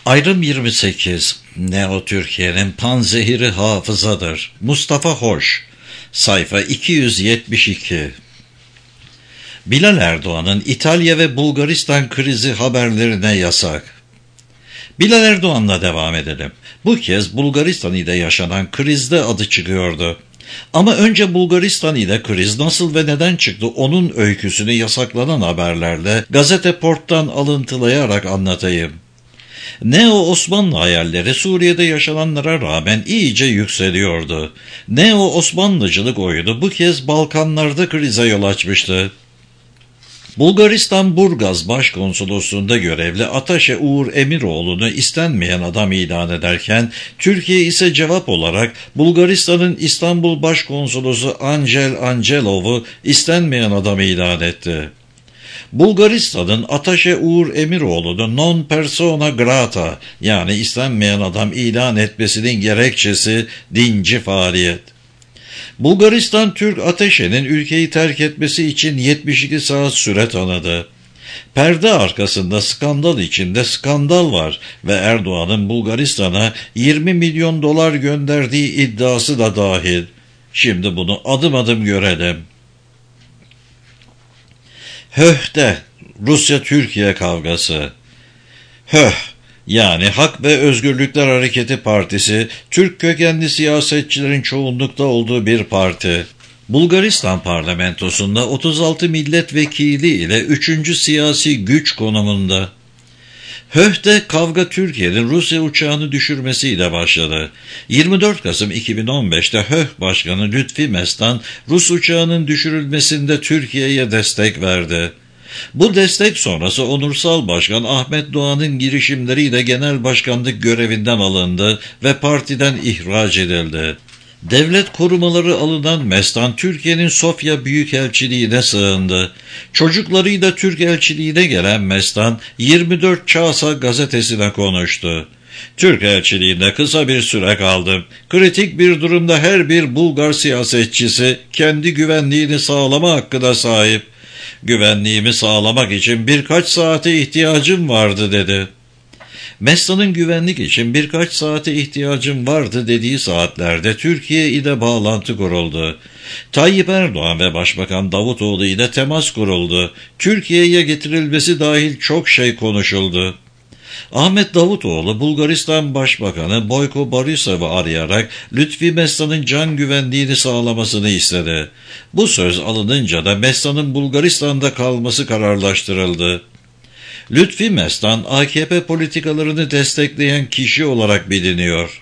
Ayrım 28. Neo Türkiye'nin panzehiri hafızadır. Mustafa Hoş. Sayfa 272. Bilal Erdoğan'ın İtalya ve Bulgaristan krizi haberlerine yasak. Bilal Erdoğan'la devam edelim. Bu kez Bulgaristan ile yaşanan krizde adı çıkıyordu. Ama önce Bulgaristan ile kriz nasıl ve neden çıktı onun öyküsünü yasaklanan haberlerle Gazete Port'tan alıntılayarak anlatayım. Neo-Osmanlı hayalleri Suriye'de yaşananlara rağmen iyice yükseliyordu. Neo-Osmanlıcılık oyunu bu kez Balkanlarda krize yol açmıştı. Bulgaristan Burgaz Başkonsolosluğu'nda görevli Ataşe Uğur Emiroğlu'nu istenmeyen adam ilan ederken, Türkiye ise cevap olarak Bulgaristan'ın İstanbul Başkonsolosu Angel Angelov'u istenmeyen adam ilan etti. Bulgaristan'ın Ataşe Uğur Emiroğlu'nu non persona grata yani istenmeyen adam ilan etmesinin gerekçesi dinci faaliyet. Bulgaristan Türk Ateşe'nin ülkeyi terk etmesi için 72 saat süre tanıdı. Perde arkasında skandal içinde skandal var ve Erdoğan'ın Bulgaristan'a 20 milyon dolar gönderdiği iddiası da dahil. Şimdi bunu adım adım görelim. HÖH'te Rusya-Türkiye kavgası. HÖH yani Hak ve Özgürlükler Hareketi Partisi, Türk kökenli siyasetçilerin çoğunlukta olduğu bir parti. Bulgaristan parlamentosunda 36 milletvekili ile 3. siyasi güç konumunda. HÖH'te kavga Türkiye'nin Rusya uçağını düşürmesiyle başladı. 24 Kasım 2015'te HÖH Başkanı Lütfi Mestan, Rus uçağının düşürülmesinde Türkiye'ye destek verdi. Bu destek sonrası Onursal Başkan Ahmet Doğan'ın girişimleriyle genel başkanlık görevinden alındı ve partiden ihraç edildi. Devlet korumaları alınan Mestan, Türkiye'nin Sofya Büyükelçiliğine sığındı. Çocuklarıyla Türk elçiliğine gelen Mestan, 24 Çağsa gazetesine konuştu. Türk elçiliğinde kısa bir süre kaldım. Kritik bir durumda her bir Bulgar siyasetçisi kendi güvenliğini sağlama hakkına sahip. Güvenliğimi sağlamak için birkaç saate ihtiyacım vardı dedi. Mestan'ın güvenlik için birkaç saate ihtiyacım vardı dediği saatlerde Türkiye ile bağlantı kuruldu. Tayyip Erdoğan ve Başbakan Davutoğlu ile temas kuruldu. Türkiye'ye getirilmesi dahil çok şey konuşuldu. Ahmet Davutoğlu Bulgaristan Başbakanı Boyko Borisov'u arayarak Lütfi Mestan'ın can güvenliğini sağlamasını istedi. Bu söz alınınca da Mestan'ın Bulgaristan'da kalması kararlaştırıldı. Lütfi Mestan, AKP politikalarını destekleyen kişi olarak biliniyor.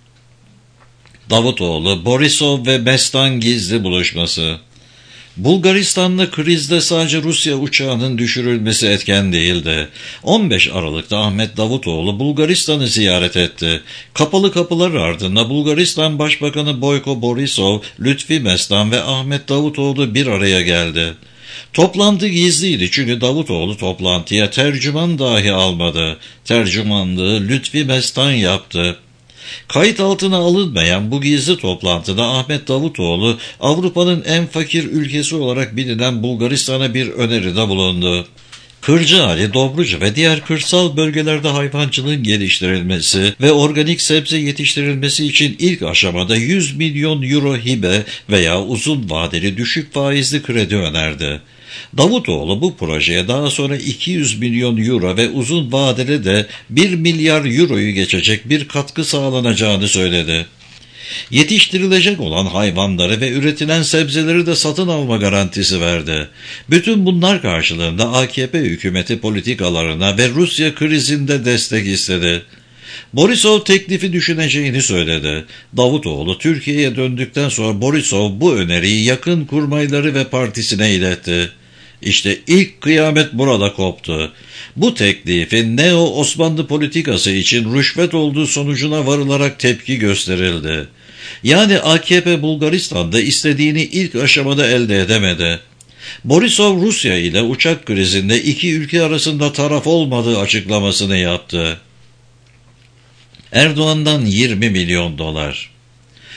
Davutoğlu, Borisov ve Mestan gizli buluşması. Bulgaristan'da krizde sadece Rusya uçağının düşürülmesi etken değildi. 15 Aralık'ta Ahmet Davutoğlu Bulgaristan'ı ziyaret etti. Kapalı kapılar ardında Bulgaristan Başbakanı Boyko Borisov, Lütfi Mestan ve Ahmet Davutoğlu bir araya geldi. Toplantı gizliydi çünkü Davutoğlu toplantıya tercüman dahi almadı. Tercümanlığı Lütfi Mestan yaptı. Kayıt altına alınmayan bu gizli toplantıda Ahmet Davutoğlu, Avrupa'nın en fakir ülkesi olarak bilinen Bulgaristan'a bir öneride bulundu. Kırcaali, Dobruca ve diğer kırsal bölgelerde hayvancılığın geliştirilmesi ve organik sebze yetiştirilmesi için ilk aşamada 100 milyon euro hibe veya uzun vadeli düşük faizli kredi önerdi. Davutoğlu bu projeye daha sonra 200 milyon euro ve uzun vadeli de 1 milyar euroyu geçecek bir katkı sağlanacağını söyledi. Yetiştirilecek olan hayvanları ve üretilen sebzeleri de satın alma garantisi verdi. Bütün bunlar karşılığında AKP hükümeti politikalarına ve Rusya krizinde destek istedi. Borisov teklifi düşüneceğini söyledi. Davutoğlu Türkiye'ye döndükten sonra Borisov bu öneriyi yakın kurmayları ve partisine iletti. İşte ilk kıyamet burada koptu. Bu teklifin Neo-Osmanlı politikası için rüşvet olduğu sonucuna varılarak tepki gösterildi. Yani AKP Bulgaristan'da istediğini ilk aşamada elde edemedi. Borisov Rusya ile uçak krizinde iki ülke arasında taraf olmadığı açıklamasını yaptı. Erdoğan'dan 20 milyon dolar.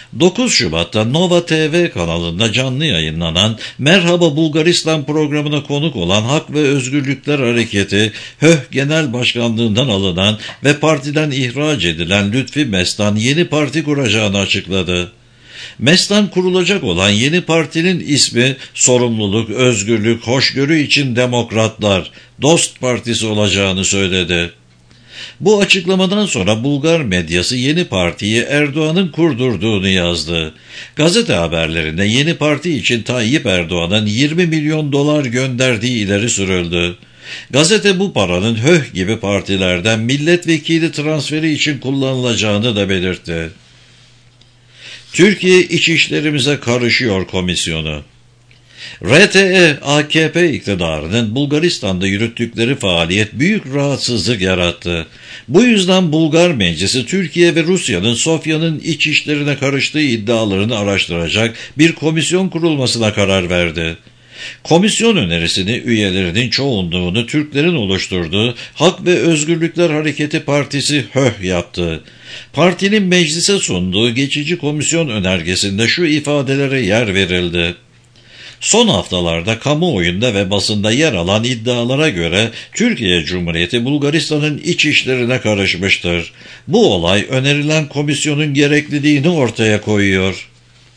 9 Şubat'ta Nova TV kanalında canlı yayınlanan Merhaba Bulgaristan programına konuk olan Hak ve Özgürlükler Hareketi, HÖH Genel Başkanlığından alınan ve partiden ihraç edilen Lütfi Mestan yeni parti kuracağını açıkladı. Mestan kurulacak olan yeni partinin ismi Sorumluluk, Özgürlük, Hoşgörü için Demokratlar, Dost Partisi olacağını söyledi. Bu açıklamadan sonra Bulgar medyası yeni partiyi Erdoğan'ın kurdurduğunu yazdı. Gazete haberlerinde yeni parti için Tayyip Erdoğan'ın 20 milyon dolar gönderdiği ileri sürüldü. Gazete bu paranın HÖH gibi partilerden milletvekili transferi için kullanılacağını da belirtti. Türkiye iç işlerimize karışıyor komisyonu. RTE, AKP iktidarının Bulgaristan'da yürüttükleri faaliyet büyük rahatsızlık yarattı. Bu yüzden Bulgar Meclisi Türkiye ve Rusya'nın Sofya'nın iç işlerine karıştığı iddialarını araştıracak bir komisyon kurulmasına karar verdi. Komisyon önerisini üyelerinin çoğunluğunu Türklerin oluşturduğu Hak ve Özgürlükler Hareketi Partisi HÖH yaptı. Partinin meclise sunduğu geçici komisyon önergesinde şu ifadelere yer verildi. Son haftalarda kamuoyunda ve basında yer alan iddialara göre Türkiye Cumhuriyeti Bulgaristan'ın iç işlerine karışmıştır. Bu olay önerilen komisyonun gerekliliğini ortaya koyuyor.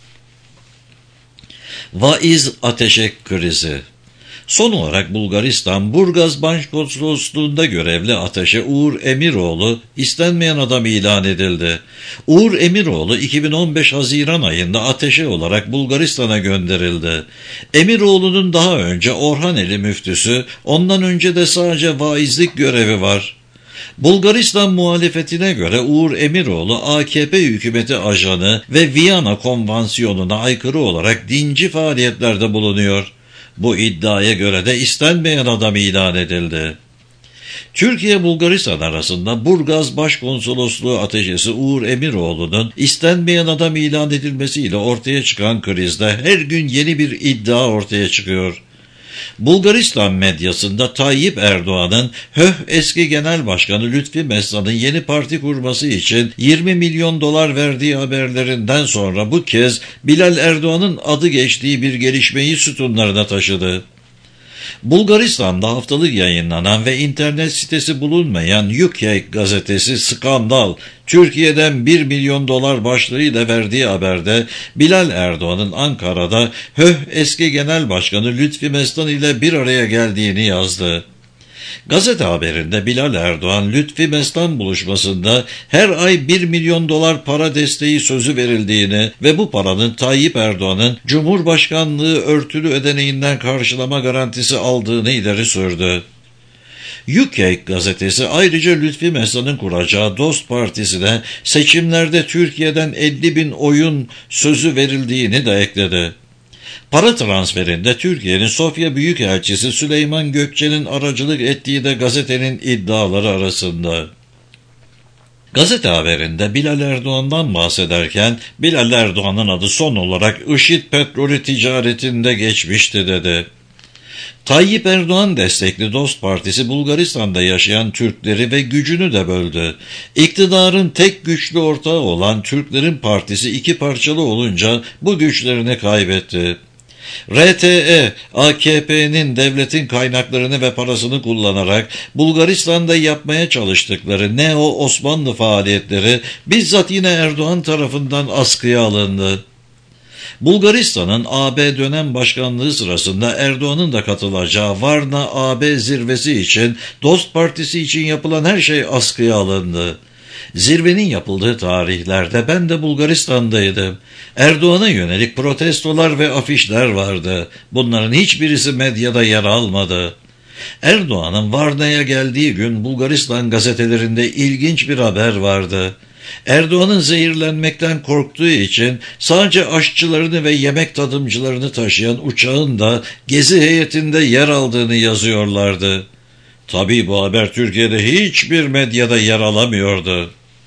Vaiz ateşek krizi. Son olarak Bulgaristan, Burgaz Başkonsolosluğu'nda görevli ateşe Uğur Emiroğlu istenmeyen adam ilan edildi. Uğur Emiroğlu 2015 Haziran ayında ateşe olarak Bulgaristan'a gönderildi. Emiroğlu'nun daha önce Orhaneli müftüsü, ondan önce de sadece vaizlik görevi var. Bulgaristan muhalefetine göre Uğur Emiroğlu AKP hükümeti ajanı ve Viyana Konvansiyonu'na aykırı olarak dinci faaliyetlerde bulunuyor. Bu iddiaya göre de istenmeyen adam ilan edildi. Türkiye-Bulgaristan arasında Burgaz Başkonsolosluğu ateşesi Uğur Emiroğlu'nun istenmeyen adam ilan edilmesiyle ortaya çıkan krizde her gün yeni bir iddia ortaya çıkıyor. Bulgaristan medyasında Tayyip Erdoğan'ın HÖH eski genel başkanı Lütfi Mestan'ın yeni parti kurması için 20 milyon dolar verdiği haberlerinden sonra bu kez Bilal Erdoğan'ın adı geçtiği bir gelişmeyi sütunlarına taşıdı. Bulgaristan'da haftalık yayınlanan ve internet sitesi bulunmayan UK gazetesi Skandal, Türkiye'den 1 milyon dolar başlığıyla verdiği haberde Bilal Erdoğan'ın Ankara'da HÖH eski genel başkanı Lütfi Mestan ile bir araya geldiğini yazdı. Gazete haberinde Bilal Erdoğan, Lütfi Mestan buluşmasında her ay 1 milyon dolar para desteği sözü verildiğini ve bu paranın Tayyip Erdoğan'ın Cumhurbaşkanlığı örtülü ödeneğinden karşılama garantisi aldığını ileri sürdü. UK gazetesi ayrıca Lütfi Mestan'ın kuracağı Dost Partisi'ne seçimlerde Türkiye'den 50.000 oyun sözü verildiğini de ekledi. Para transferinde Türkiye'nin Sofya Büyükelçisi Süleyman Gökçe'nin aracılık ettiği de gazetenin iddiaları arasında. Gazete haberinde Bilal Erdoğan'dan bahsederken Bilal Erdoğan'ın adı son olarak IŞİD petrolü ticaretinde geçmişti dedi. Tayyip Erdoğan destekli Dost Partisi Bulgaristan'da yaşayan Türkleri ve gücünü de böldü. İktidarın tek güçlü ortağı olan Türklerin Partisi iki parçalı olunca bu güçlerini kaybetti. RTE, AKP'nin devletin kaynaklarını ve parasını kullanarak Bulgaristan'da yapmaya çalıştıkları Neo-Osmanlı faaliyetleri bizzat yine Erdoğan tarafından askıya alındı. Bulgaristan'ın AB dönem başkanlığı sırasında Erdoğan'ın da katılacağı Varna AB zirvesi için Dost Partisi için yapılan her şey askıya alındı. Zirvenin yapıldığı tarihlerde ben de Bulgaristan'daydım. Erdoğan'a yönelik protestolar ve afişler vardı. Bunların hiçbirisi medyada yer almadı. Erdoğan'ın Varna'ya geldiği gün Bulgaristan gazetelerinde ilginç bir haber vardı. Erdoğan'ın zehirlenmekten korktuğu için sadece aşçılarını ve yemek tadımcılarını taşıyan uçağın da gezi heyetinde yer aldığını yazıyorlardı. Tabii bu haber Türkiye'de hiçbir medyada yer alamıyordu.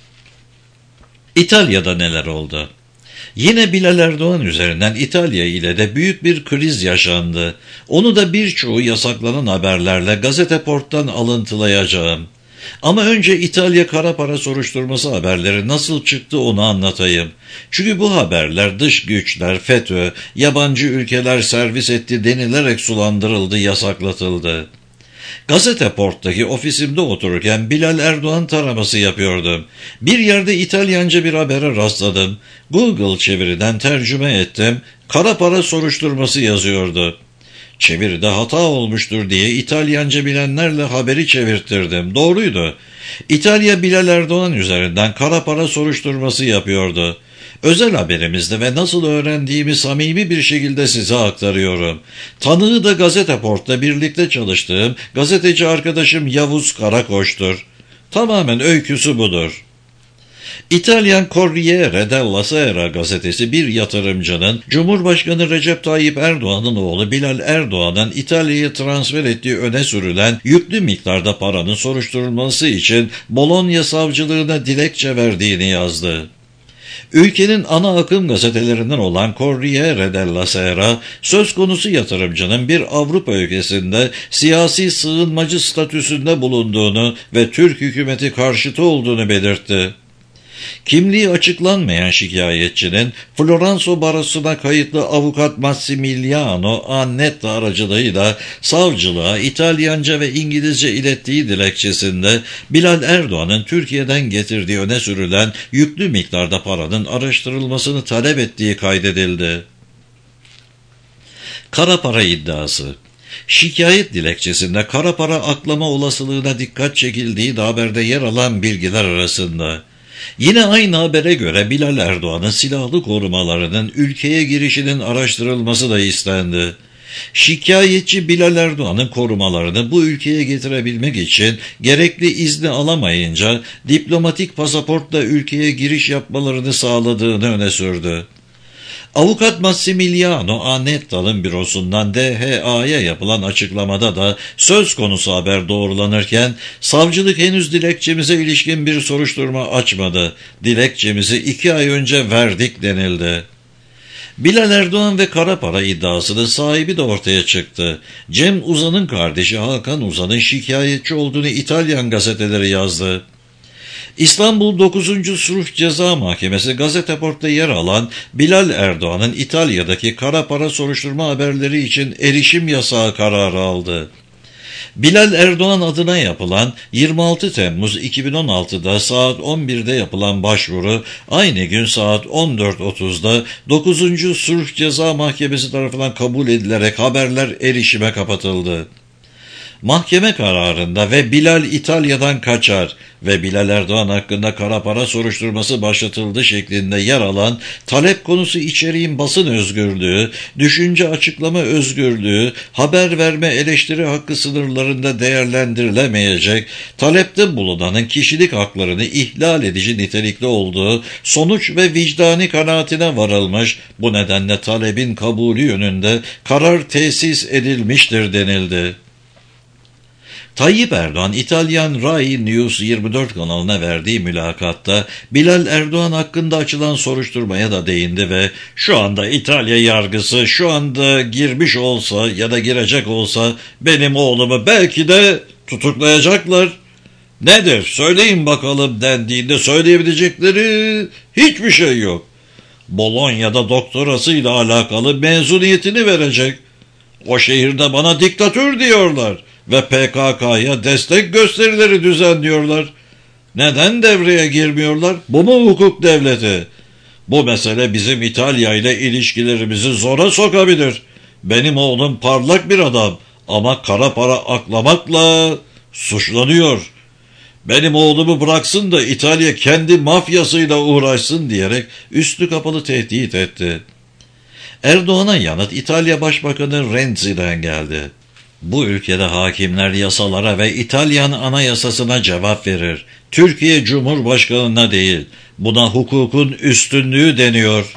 İtalya'da neler oldu? Yine Bilal Erdoğan üzerinden İtalya ile de büyük bir kriz yaşandı. Onu da birçoğu yasaklanan haberlerle Gazeteport'tan alıntılayacağım. Ama önce İtalya kara para soruşturması haberleri nasıl çıktı onu anlatayım. Çünkü bu haberler dış güçler, FETÖ, yabancı ülkeler servis etti denilerek sulandırıldı, yasaklatıldı. Gazete Port'taki ofisimde otururken Bilal Erdoğan taraması yapıyordum. Bir yerde İtalyanca bir habere rastladım. Google çeviriden tercüme ettim. Kara para soruşturması yazıyordu. Çeviride hata olmuştur diye İtalyanca bilenlerle haberi çevirttirdim. Doğruydu. İtalya Bilal Erdoğan üzerinden kara para soruşturması yapıyordu. Özel haberimizde ve nasıl öğrendiğimi samimi bir şekilde size aktarıyorum. Tanığı da Gazete Port'ta birlikte çalıştığım gazeteci arkadaşım Yavuz Karakoç'tur. Tamamen öyküsü budur. İtalyan Corriere della Sera gazetesi bir yatırımcının Cumhurbaşkanı Recep Tayyip Erdoğan'ın oğlu Bilal Erdoğan'ın İtalya'ya transfer ettiği öne sürülen yüklü miktarda paranın soruşturulması için Bologna savcılığına dilekçe verdiğini yazdı. Ülkenin ana akım gazetelerinden olan Corriere della Sera, söz konusu yatırımcının bir Avrupa ülkesinde siyasi sığınmacı statüsünde bulunduğunu ve Türk hükümeti karşıtı olduğunu belirtti. Kimliği açıklanmayan şikayetçinin Floransa Barosu'na kayıtlı avukat Massimiliano Annetta aracılığıyla savcılığa İtalyanca ve İngilizce ilettiği dilekçesinde Bilal Erdoğan'ın Türkiye'den getirdiği öne sürülen yüklü miktarda paranın araştırılmasını talep ettiği kaydedildi. Kara para iddiası. Şikayet dilekçesinde kara para aklama olasılığına dikkat çekildiği de haberde yer alan bilgiler arasında. Yine aynı habere göre Bilal Erdoğan'ın silahlı korumalarının ülkeye girişinin araştırılması da istendi. Şikayetçi Bilal Erdoğan'ın korumalarını bu ülkeye getirebilmek için gerekli izni alamayınca diplomatik pasaportla ülkeye giriş yapmalarını sağladığını öne sürdü. Avukat Massimiliano Annetta'nın bürosundan DHA'ya yapılan açıklamada da söz konusu haber doğrulanırken savcılık henüz dilekçemize ilişkin bir soruşturma açmadı. Dilekçemizi 2 ay önce verdik denildi. Bilal Erdoğan ve kara para iddiasının sahibi de ortaya çıktı. Cem Uzan'ın kardeşi Hakan Uzan'ın şikayetçi olduğunu İtalyan gazeteleri yazdı. İstanbul 9. Sulh Ceza Mahkemesi Gazete Port'ta yer alan Bilal Erdoğan'ın İtalya'daki kara para soruşturma haberleri için erişim yasağı kararı aldı. Bilal Erdoğan adına yapılan 26 Temmuz 2016'da saat 11'de yapılan başvuru aynı gün saat 14.30'da 9. Sulh Ceza Mahkemesi tarafından kabul edilerek haberler erişime kapatıldı. Mahkeme kararında ve Bilal İtalya'dan kaçar ve Bilal Erdoğan hakkında kara para soruşturması başlatıldı şeklinde yer alan talep konusu içeriğin basın özgürlüğü, düşünce açıklama özgürlüğü, haber verme eleştiri hakkı sınırlarında değerlendirilemeyecek, talepte bulunanın kişilik haklarını ihlal edici nitelikli olduğu sonuç ve vicdani kanaatine varılmış, bu nedenle talebin kabulü yönünde karar tesis edilmiştir denildi. Tayyip Erdoğan, İtalyan Rai News 24 kanalına verdiği mülakatta Bilal Erdoğan hakkında açılan soruşturmaya da değindi ve şu anda İtalya yargısı şu anda girmiş olsa ya da girecek olsa benim oğlumu belki de tutuklayacaklar. Nedir söyleyin bakalım dendiğinde söyleyebilecekleri hiçbir şey yok. Bolonya'da doktorasıyla alakalı mezuniyetini verecek. O şehirde bana diktatör diyorlar ve PKK'ya destek gösterileri düzenliyorlar. Neden devreye girmiyorlar? Bu mu hukuk devleti? Bu mesele bizim İtalya ile ilişkilerimizi zora sokabilir. Benim oğlum parlak bir adam ama kara para aklamakla suçlanıyor. Benim oğlumu bıraksın da İtalya kendi mafyasıyla uğraşsın diyerek üstü kapalı tehdit etti. Erdoğan'a yanıt İtalya Başbakanı Renzi'den geldi. Bu ülkede hakimler yasalara ve İtalyan anayasasına cevap verir. Türkiye Cumhurbaşkanı'na değil. Buna hukukun üstünlüğü deniyor.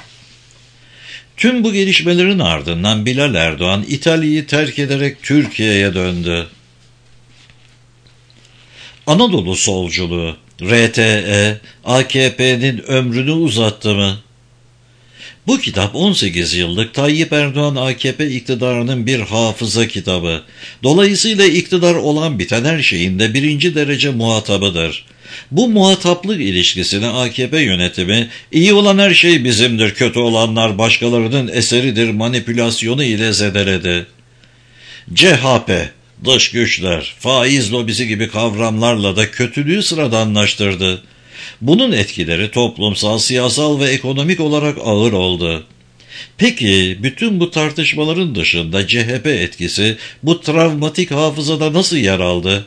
Tüm bu gelişmelerin ardından Bilal Erdoğan İtalya'yı terk ederek Türkiye'ye döndü. Anadolu solculuğu, RTE, AKP'nin ömrünü uzattı mı? Bu kitap 18 yıllık Tayyip Erdoğan AKP iktidarının bir hafıza kitabı. Dolayısıyla iktidar olan biten her şeyin de birinci derece muhatabıdır. Bu muhataplık ilişkisini AKP yönetimi iyi olan her şey bizimdir, kötü olanlar başkalarının eseridir manipülasyonu ile zedeledi. CHP, dış güçler, faiz lobisi gibi kavramlarla da kötülüğü sıradanlaştırdı. Bunun etkileri toplumsal, siyasal ve ekonomik olarak ağır oldu. Peki bütün bu tartışmaların dışında CHP etkisi bu travmatik hafızada nasıl yer aldı?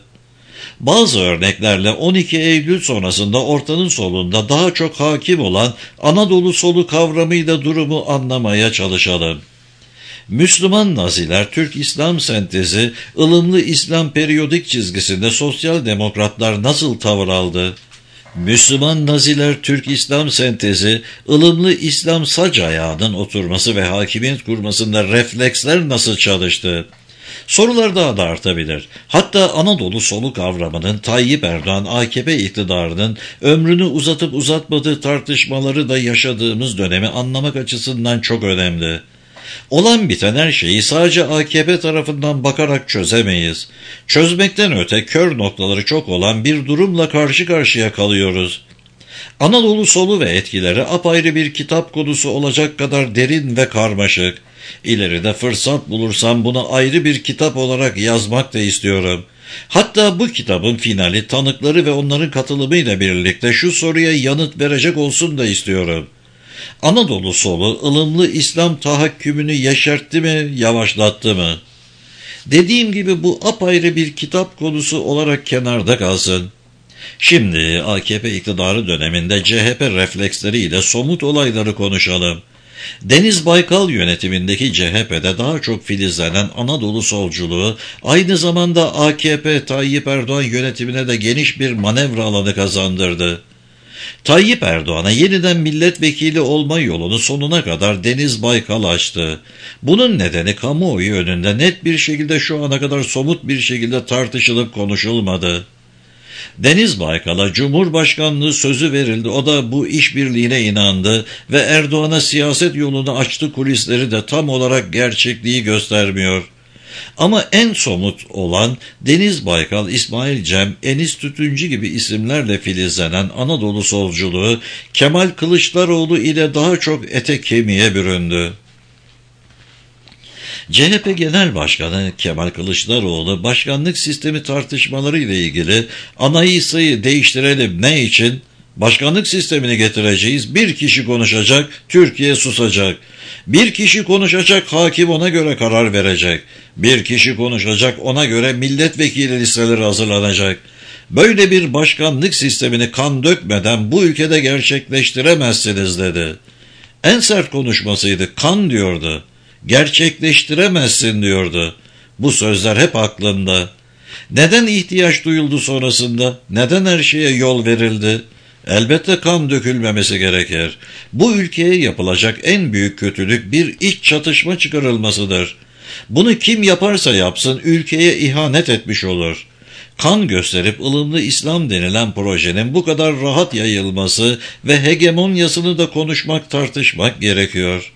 Bazı örneklerle 12 Eylül sonrasında ortanın solunda daha çok hakim olan Anadolu solu kavramıyla durumu anlamaya çalışalım. Müslüman Naziler, Türk İslam sentezi, ılımlı İslam periyodik çizgisinde sosyal demokratlar nasıl tavır aldı? Müslüman Naziler, Türk İslam sentezi, ılımlı İslam sac ayağının oturması ve hakimiyet kurmasında refleksler nasıl çalıştı? Sorular daha da artabilir. Hatta Anadolu solu kavramının Tayyip Erdoğan AKP iktidarının ömrünü uzatıp uzatmadığı tartışmaları da yaşadığımız dönemi anlamak açısından çok önemli. Olan biten her şeyi sadece AKP tarafından bakarak çözemeyiz. Çözmekten öte kör noktaları çok olan bir durumla karşı karşıya kalıyoruz. Anadolu solu ve etkileri apayrı bir kitap konusu olacak kadar derin ve karmaşık. İleride fırsat bulursam bunu ayrı bir kitap olarak yazmak da istiyorum. Hatta bu kitabın finali tanıkları ve onların katılımıyla birlikte şu soruya yanıt verecek olsun da istiyorum. Anadolu solu ılımlı İslam tahakkümünü yeşertti mi, yavaşlattı mı? Dediğim gibi bu apayrı bir kitap konusu olarak kenarda kalsın. Şimdi AKP iktidarı döneminde CHP refleksleriyle somut olayları konuşalım. Deniz Baykal yönetimindeki CHP'de daha çok filizlenen Anadolu solculuğu aynı zamanda AKP Tayyip Erdoğan yönetimine de geniş bir manevra alanı kazandırdı. Tayyip Erdoğan'a yeniden milletvekili olma yolunu sonuna kadar Deniz Baykal açtı. Bunun nedeni kamuoyu önünde net bir şekilde şu ana kadar somut bir şekilde tartışılıp konuşulmadı. Deniz Baykal'a Cumhurbaşkanlığı sözü verildi. O da bu işbirliğine inandı ve Erdoğan'a siyaset yolunu açtı, kulisleri de tam olarak gerçekliği göstermiyor. Ama en somut olan Deniz Baykal, İsmail Cem, Enis Tütüncü gibi isimlerle filizlenen Anadolu solculuğu Kemal Kılıçdaroğlu ile daha çok ete kemiğe büründü. CHP Genel Başkanı Kemal Kılıçdaroğlu başkanlık sistemi tartışmaları ile ilgili anayasayı değiştirelim ne için? Başkanlık sistemini getireceğiz, bir kişi konuşacak, Türkiye susacak. Bir kişi konuşacak, hakim ona göre karar verecek. Bir kişi konuşacak, ona göre milletvekili listeleri hazırlanacak. Böyle bir başkanlık sistemini kan dökmeden bu ülkede gerçekleştiremezsiniz dedi. En sert konuşmasıydı, kan diyordu. Gerçekleştiremezsin diyordu. Bu sözler hep aklımda. Neden ihtiyaç duyuldu sonrasında? Neden her şeye yol verildi? Elbette kan dökülmemesi gerekir. Bu ülkeye yapılacak en büyük kötülük bir iç çatışma çıkarılmasıdır. Bunu kim yaparsa yapsın ülkeye ihanet etmiş olur. Kan gösterip ılımlı İslam denilen projenin bu kadar rahat yayılması ve hegemonyasını da konuşmak, tartışmak gerekiyor.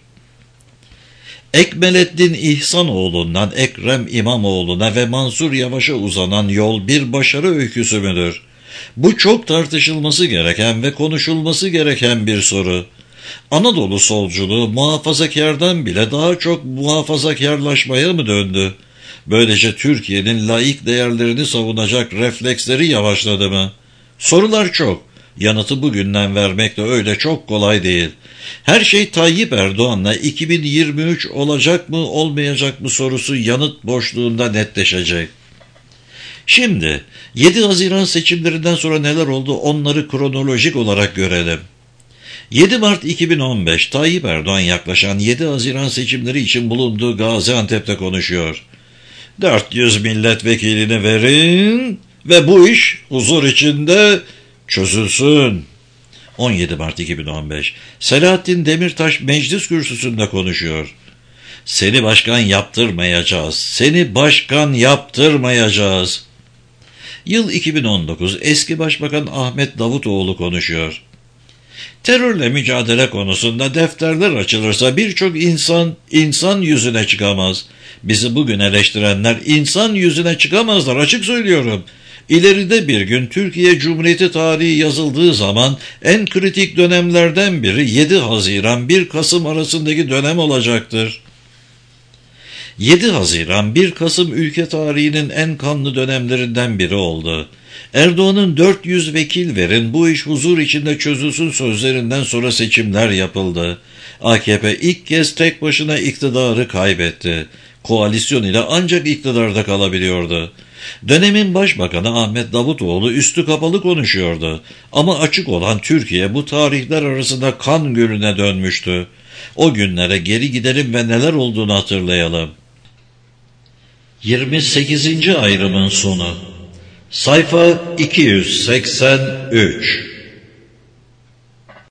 Ekmelettin İhsanoğlu'ndan Ekrem İmamoğlu'na ve Mansur Yavaş'a uzanan yol bir başarı öyküsü müdür? Bu çok tartışılması gereken ve konuşulması gereken bir soru. Anadolu solculuğu muhafazakardan bile daha çok muhafazakarlaşmaya mı döndü? Böylece Türkiye'nin laik değerlerini savunacak refleksleri yavaşladı mı? Sorular çok. Yanıtı bugünden vermek de öyle çok kolay değil. Her şey Tayyip Erdoğan'la 2023 olacak mı olmayacak mı sorusu yanıt boşluğunda netleşecek. Şimdi 7 Haziran seçimlerinden sonra neler oldu onları kronolojik olarak görelim. 7 Mart 2015 Tayyip Erdoğan yaklaşan 7 Haziran seçimleri için bulunduğu Gaziantep'te konuşuyor. 400 milletvekilini verin ve bu iş huzur içinde çözülsün. 17 Mart 2015 Selahattin Demirtaş meclis kürsüsünde konuşuyor. Seni başkan yaptırmayacağız. Seni başkan yaptırmayacağız. Yıl 2019 eski başbakan Ahmet Davutoğlu konuşuyor. Terörle mücadele konusunda defterler açılırsa birçok insan yüzüne çıkamaz. Bizi bugün eleştirenler insan yüzüne çıkamazlar, açık söylüyorum. İleride bir gün Türkiye Cumhuriyeti tarihi yazıldığı zaman en kritik dönemlerden biri 7 Haziran 1 Kasım arasındaki dönem olacaktır. 7 Haziran 1 Kasım ülke tarihinin en kanlı dönemlerinden biri oldu. Erdoğan'ın 400 vekil verin, bu iş huzur içinde çözülsün sözlerinden sonra seçimler yapıldı. AKP ilk kez tek başına iktidarı kaybetti. Koalisyon ile ancak iktidarda kalabiliyordu. Dönemin başbakanı Ahmet Davutoğlu üstü kapalı konuşuyordu. Ama açık olan Türkiye bu tarihler arasında kan gölüne dönmüştü. O günlere geri gidelim ve neler olduğunu hatırlayalım. 28. ayrımın sonu. Sayfa 283.